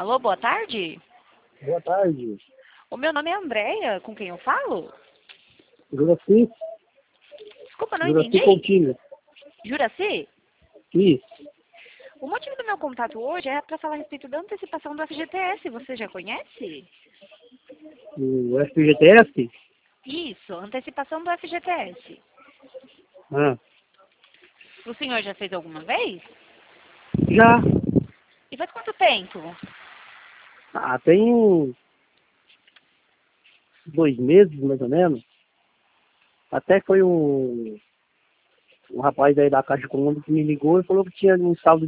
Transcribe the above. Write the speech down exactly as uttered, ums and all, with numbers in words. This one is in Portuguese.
Alô, boa tarde. Boa tarde. O meu nome é Andréia, com quem eu falo? Juraci? Desculpa, não Juraci entendi. Coutinho. Juraci? Isso. O motivo do meu contato hoje é para falar a respeito da antecipação do F G T S. Você já conhece? O F G T S? Isso, antecipação do F G T S. Ah. O senhor já fez alguma vez? Já. E faz quanto tempo? Ah, tem uns dois meses, mais ou menos. Até foi um, um rapaz aí da Caixa Econômica que me ligou e falou que tinha um saldo